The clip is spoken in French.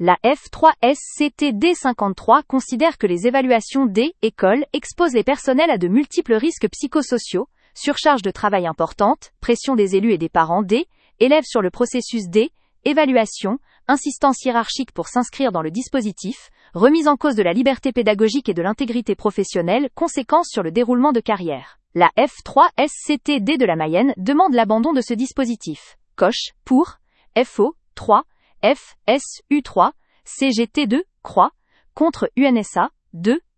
La F3SCT-D53 considère que les évaluations D, école, exposent les personnels à de multiples risques psychosociaux, surcharge de travail importante, pression des élus et des parents D, élèves sur le processus D, évaluation, insistance hiérarchique pour s'inscrire dans le dispositif, remise en cause de la liberté pédagogique et de l'intégrité professionnelle, conséquences sur le déroulement de carrière. La F3SCT-D de la Mayenne demande l'abandon de ce dispositif. Coche, pour, FO, 3, FSU3, CGT2, Croix, contre UNSA, 2,